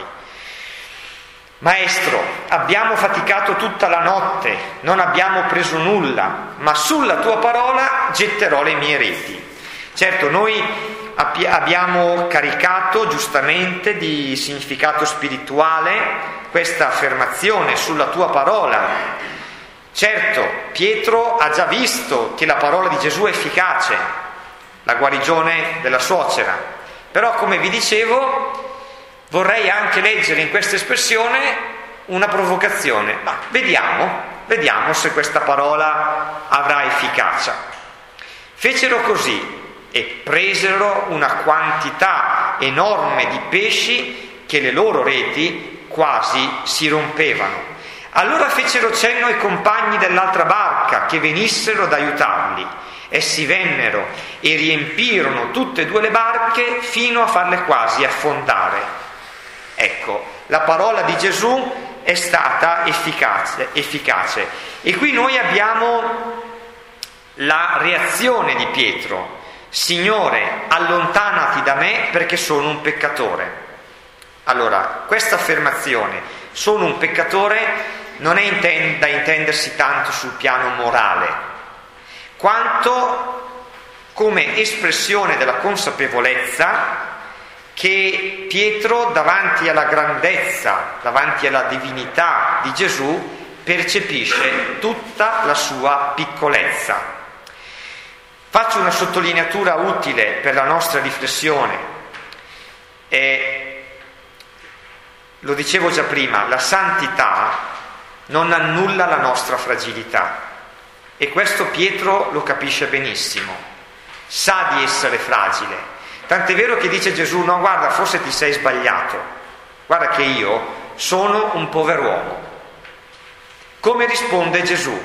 Maestro, abbiamo faticato tutta la notte, non abbiamo preso nulla, ma sulla tua parola getterò le mie reti. Certo, noi abbiamo caricato giustamente di significato spirituale questa affermazione: sulla tua parola. Certo, Pietro ha già visto che la parola di Gesù è efficace, la guarigione della suocera. Però, come vi dicevo, vorrei anche leggere in questa espressione una provocazione. Ma vediamo se questa parola avrà efficacia. Fecero così e presero una quantità enorme di pesci che le loro reti quasi si rompevano. Allora fecero cenno ai compagni dell'altra barca che venissero ad aiutarli. Essi vennero e riempirono tutte e due le barche fino a farle quasi affondare. Ecco, la parola di Gesù è stata efficace. E qui noi abbiamo la reazione di Pietro: Signore, allontanati da me perché sono un peccatore. Allora, questa affermazione, sono un peccatore, non è da intendersi tanto sul piano morale, quanto come espressione della consapevolezza che Pietro, davanti alla grandezza, davanti alla divinità di Gesù, percepisce tutta la sua piccolezza. Faccio una sottolineatura utile per la nostra riflessione. Lo dicevo già prima, la santità non annulla la nostra fragilità, e questo Pietro lo capisce benissimo, sa di essere fragile. Tant'è vero che dice Gesù: no, guarda, forse ti sei sbagliato, guarda che io sono un pover'uomo. Come risponde Gesù?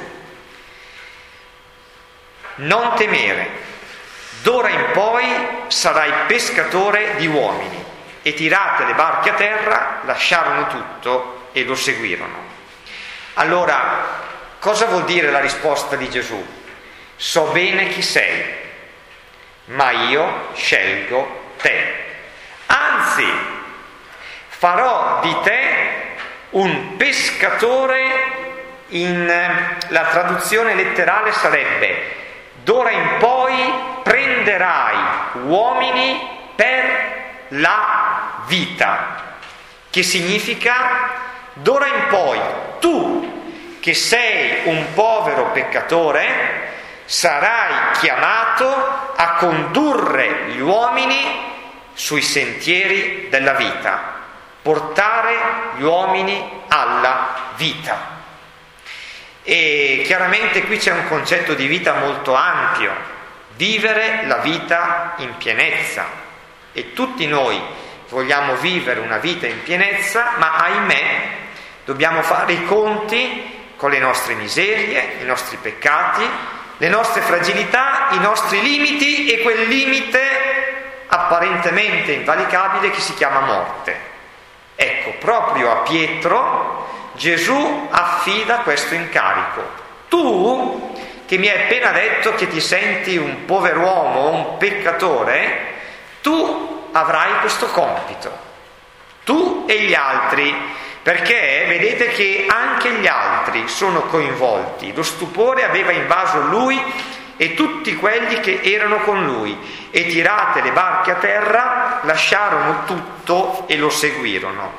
Non temere, d'ora in poi sarai pescatore di uomini. E tirate le barche a terra, lasciarono tutto e lo seguirono. Allora, cosa vuol dire la risposta di Gesù? So bene chi sei, ma io scelgo te. Anzi, farò di te un pescatore. La traduzione letterale sarebbe: d'ora in poi prenderai uomini per la vita, che significa: d'ora in poi tu, che sei un povero peccatore, sarai chiamato a condurre gli uomini sui sentieri della vita, portare gli uomini alla vita. E chiaramente qui c'è un concetto di vita molto ampio. vivere la vita in pienezza. E tutti noi vogliamo vivere una vita in pienezza, ma ahimè dobbiamo fare i conti con le nostre miserie, i nostri peccati, le nostre fragilità, i nostri limiti e quel limite apparentemente invalicabile che si chiama morte. Ecco, proprio a Pietro Gesù affida questo incarico. Tu, che mi hai appena detto che ti senti un pover'uomo, un peccatore, tu avrai questo compito, tu e gli altri, perché vedete che anche gli altri sono coinvolti. Lo stupore aveva invaso lui e tutti quelli che erano con lui, e tirate le barche a terra lasciarono tutto e lo seguirono.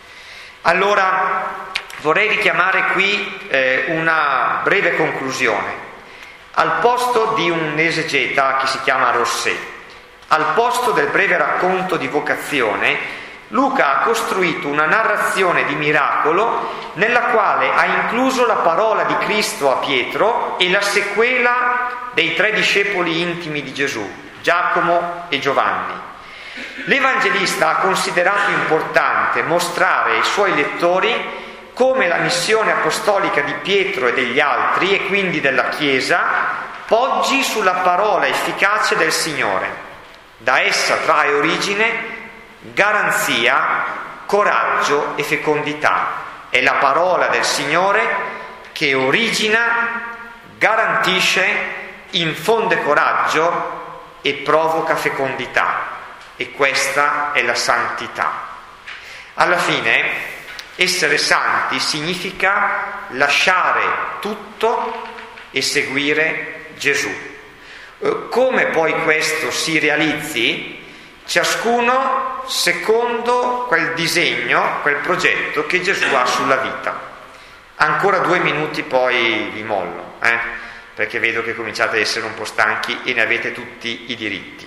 Allora vorrei richiamare qui una breve conclusione. Al posto di un esegeta che si chiama Rosset, al posto del breve racconto di vocazione, Luca ha costruito una narrazione di miracolo nella quale ha incluso la parola di Cristo a Pietro e la sequela dei 3 discepoli intimi di Gesù, Giacomo e Giovanni. L'Evangelista ha considerato importante mostrare ai suoi lettori come la missione apostolica di Pietro e degli altri, e quindi della Chiesa, poggi sulla parola efficace del Signore. Da essa trae origine garanzia, coraggio e fecondità. È la parola del Signore che origina, garantisce, infonde coraggio e provoca fecondità. E questa è la santità. Alla fine, essere santi significa lasciare tutto e seguire Gesù. Come poi questo si realizzi? Ciascuno secondo quel disegno, quel progetto che Gesù ha sulla vita. Ancora 2 minuti poi vi mollo, perché vedo che cominciate ad essere un po' stanchi e ne avete tutti i diritti.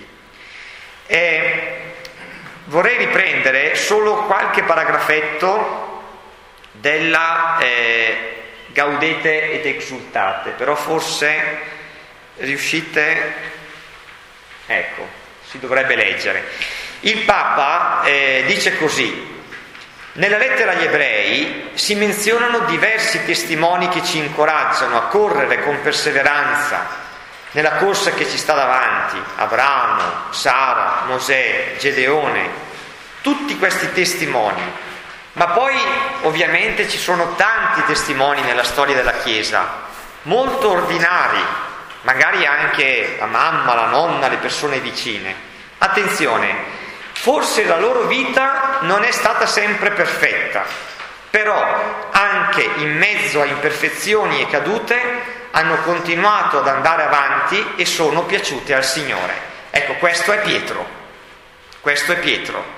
Vorrei riprendere solo qualche paragrafetto della Gaudete et Exultate, però forse riuscite, ecco, si dovrebbe leggere. Il Papa dice così: nella lettera agli Ebrei si menzionano diversi testimoni che ci incoraggiano a correre con perseveranza nella corsa che ci sta davanti: Abramo, Sara, Mosè, Gedeone, tutti questi testimoni. Ma poi ovviamente ci sono tanti testimoni nella storia della Chiesa, molto ordinari, magari anche la mamma, la nonna, le persone vicine. Attenzione, forse la loro vita non è stata sempre perfetta, però anche in mezzo a imperfezioni e cadute hanno continuato ad andare avanti e sono piaciute al Signore. Ecco, questo è Pietro. Questo è Pietro.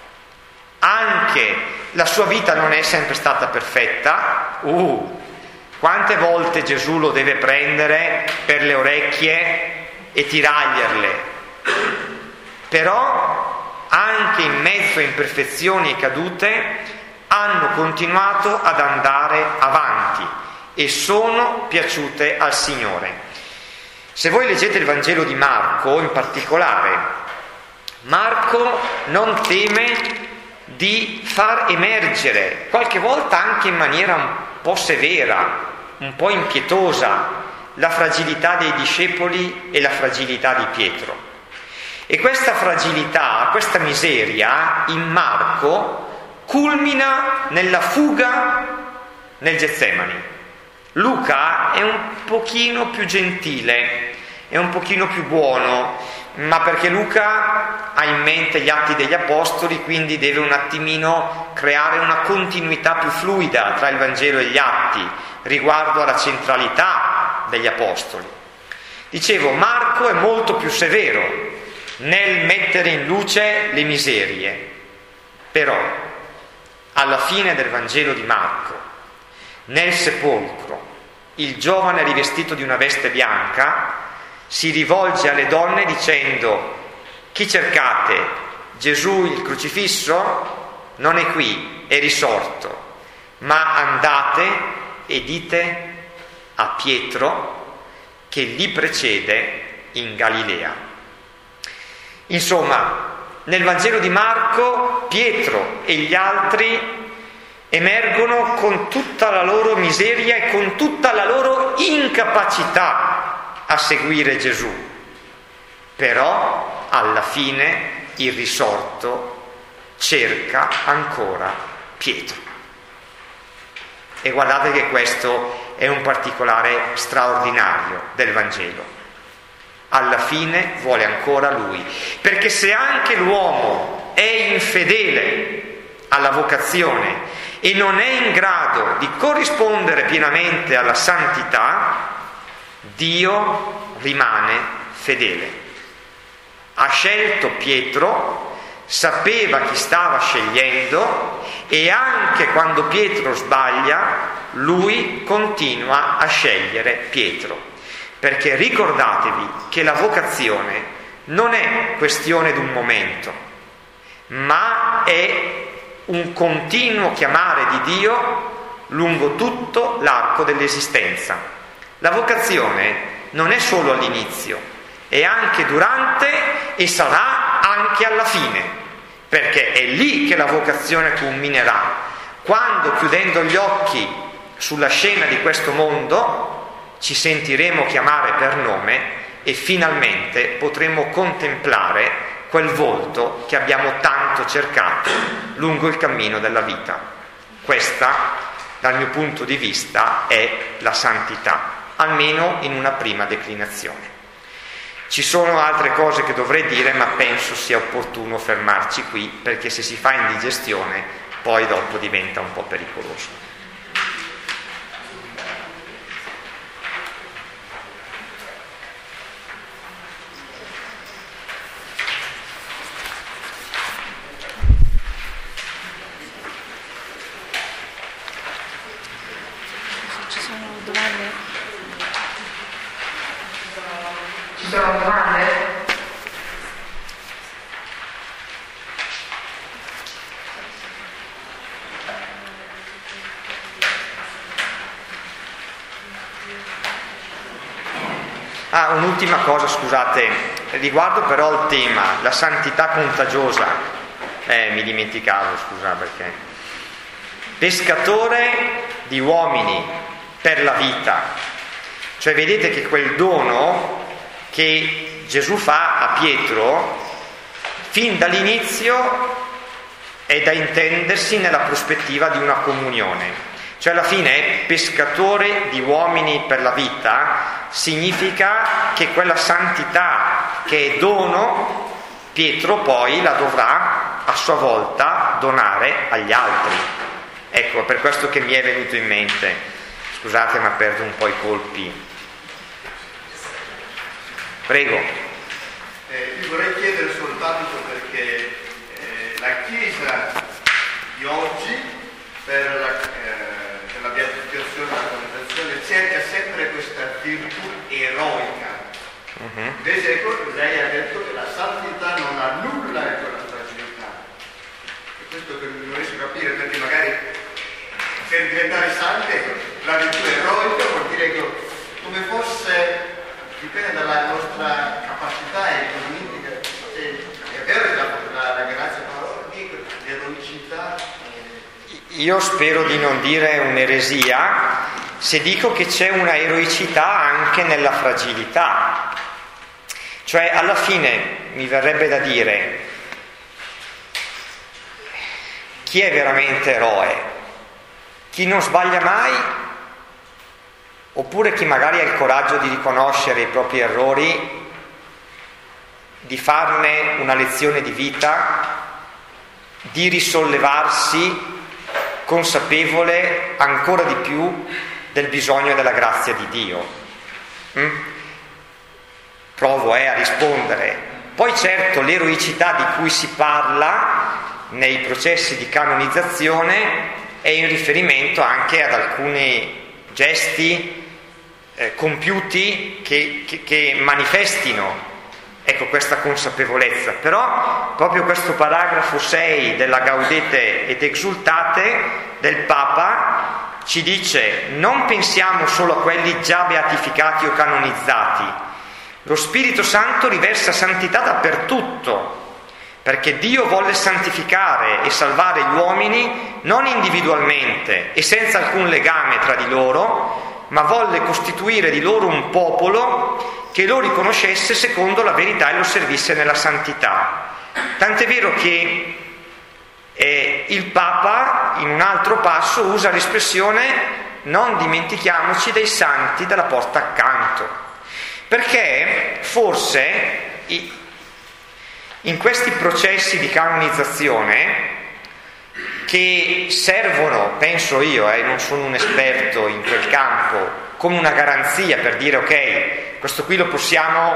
Anche la sua vita non è sempre stata perfetta. Quante volte Gesù lo deve prendere per le orecchie e tiraglierle. Però anche in mezzo a imperfezioni e cadute hanno continuato ad andare avanti e sono piaciute al Signore. Se voi leggete il Vangelo di Marco in particolare, Marco non teme di far emergere, qualche volta anche in maniera un po' severa, un po' impietosa, la fragilità dei discepoli e la fragilità di Pietro. E questa fragilità, questa miseria in Marco culmina nella fuga nel Getsemani. Luca è un pochino più gentile, è un pochino più buono, ma perché Luca ha in mente gli Atti degli Apostoli, quindi deve un attimino creare una continuità più fluida tra il Vangelo e gli Atti riguardo alla centralità degli Apostoli. Dicevo, Marco è molto più severo nel mettere in luce le miserie, però alla fine del Vangelo di Marco, nel sepolcro, il giovane rivestito di una veste bianca si rivolge alle donne dicendo: chi cercate? Gesù il crocifisso? Non è qui, è risorto, ma andate e dite a Pietro che lì precede in Galilea. Insomma, nel Vangelo di Marco, Pietro e gli altri emergono con tutta la loro miseria e con tutta la loro incapacità a seguire Gesù. Però, alla fine, il risorto cerca ancora Pietro. E guardate che questo è un particolare straordinario del Vangelo. Alla fine vuole ancora lui, perché se anche l'uomo è infedele alla vocazione e non è in grado di corrispondere pienamente alla santità, Dio rimane fedele. Ha scelto Pietro, sapeva chi stava scegliendo e anche quando Pietro sbaglia, lui continua a scegliere Pietro. Perché ricordatevi che la vocazione non è questione di un momento, ma è un continuo chiamare di Dio lungo tutto l'arco dell'esistenza. La vocazione non è solo all'inizio, è anche durante e sarà anche alla fine, perché è lì che la vocazione culminerà, quando chiudendo gli occhi sulla scena di questo mondo ci sentiremo chiamare per nome e finalmente potremo contemplare quel volto che abbiamo tanto cercato lungo il cammino della vita. Questa, dal mio punto di vista, è la santità, almeno in una prima declinazione. Ci sono altre cose che dovrei dire, ma penso sia opportuno fermarci qui, perché se si fa indigestione poi dopo diventa un po' pericoloso. Ci sono domande? Un'ultima cosa, scusate, riguardo però il tema, la santità contagiosa. Mi dimenticavo, scusa, perché pescatore di uomini per la vita. Cioè vedete che quel dono che Gesù fa a Pietro fin dall'inizio è da intendersi nella prospettiva di una comunione. Cioè alla fine è pescatore di uomini per la vita, significa che quella santità che è dono, Pietro poi la dovrà a sua volta donare agli altri. Ecco, per questo che mi è venuto in mente. Scusate, ma perdo un po' i colpi. Prego. Io vorrei chiedere soltanto perché la Chiesa di oggi per la beatificazione e la canonizzazione cerca sempre questa virtù eroica. Invece lei ha detto che la santità non ha nulla con la fragilità. E questo che non riesco a capire, perché magari per diventare santi la virtù eroica vuol dire che come fosse dipende dalla nostra capacità economica. È vero che la grazia parola di eroicità. Io spero di non dire un'eresia se dico che c'è una eroicità anche nella fragilità. Cioè alla fine mi verrebbe da dire: chi è veramente eroe? Chi non sbaglia mai? Oppure chi magari ha il coraggio di riconoscere i propri errori, di farne una lezione di vita, di risollevarsi consapevole ancora di più del bisogno della grazia di Dio? Provo a rispondere. Poi certo l'eroicità di cui si parla nei processi di canonizzazione è in riferimento anche ad alcuni gesti compiuti che manifestino questa consapevolezza. Però proprio questo paragrafo 6 della Gaudete et Exsultate del Papa ci dice: non pensiamo solo a quelli già beatificati o canonizzati, Lo Spirito Santo riversa santità dappertutto, perché Dio volle santificare e salvare gli uomini non individualmente e senza alcun legame tra di loro, ma volle costituire di loro un popolo che lo riconoscesse secondo la verità e lo servisse nella santità. Tant'è vero che il Papa in un altro passo usa l'espressione non dimentichiamoci dei santi della porta accanto, perché forse in questi processi di canonizzazione che servono, penso io, non sono un esperto in quel campo, come una garanzia per dire ok, questo qui lo possiamo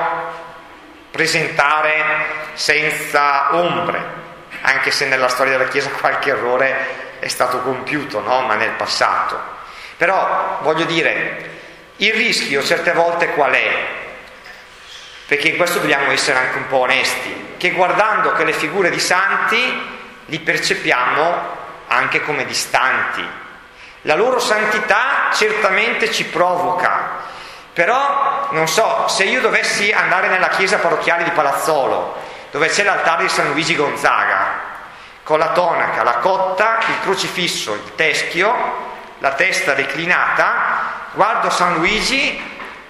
presentare senza ombre, anche se nella storia della Chiesa qualche errore è stato compiuto, no? Ma nel passato. Però voglio dire, il rischio certe volte qual è? Perché in questo dobbiamo essere anche un po' onesti, che guardando che le figure di santi li percepiamo anche come distanti. La loro santità certamente ci provoca, però non so, se io dovessi andare nella chiesa parrocchiale di Palazzolo, dove c'è l'altare di San Luigi Gonzaga, con la tonaca, la cotta, il crocifisso, il teschio, la testa declinata, guardo San Luigi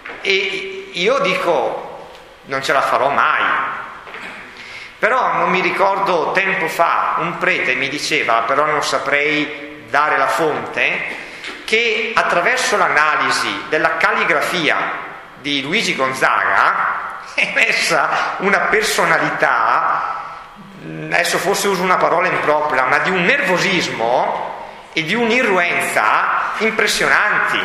e io dico non ce la farò mai. Però non mi ricordo, tempo fa un prete mi diceva, però non saprei dare la fonte, che attraverso l'analisi della calligrafia di Luigi Gonzaga è emersa una personalità, adesso forse uso una parola impropria, ma di un nervosismo e di un'irruenza impressionanti.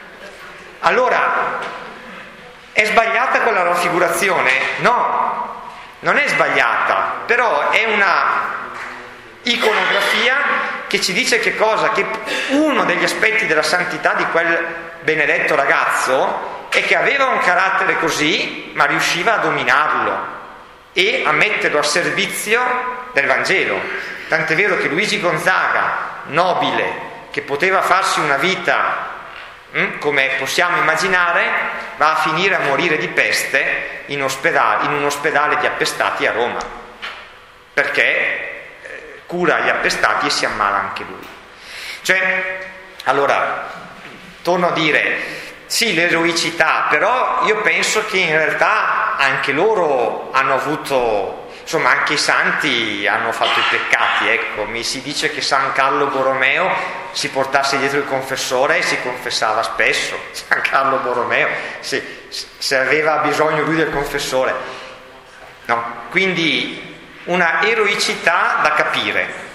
Allora, è sbagliata quella raffigurazione? No, non è sbagliata, però è una iconografia che ci dice che cosa? Che uno degli aspetti della santità di quel benedetto ragazzo è che aveva un carattere così, ma riusciva a dominarlo e a metterlo a servizio del Vangelo. Tant'è vero che Luigi Gonzaga, nobile, che poteva farsi una vita come possiamo immaginare, va a finire a morire di peste in un ospedale di appestati a Roma, perché cura gli appestati e si ammala anche lui. Cioè, allora, torno a dire, sì, l'eroicità, però io penso che in realtà anche loro hanno avuto, insomma, anche i santi hanno fatto i peccati, ecco. Mi si dice che San Carlo Borromeo si portasse dietro il confessore e si confessava spesso. San Carlo Borromeo, se aveva bisogno lui del confessore, no? Quindi una eroicità da capire.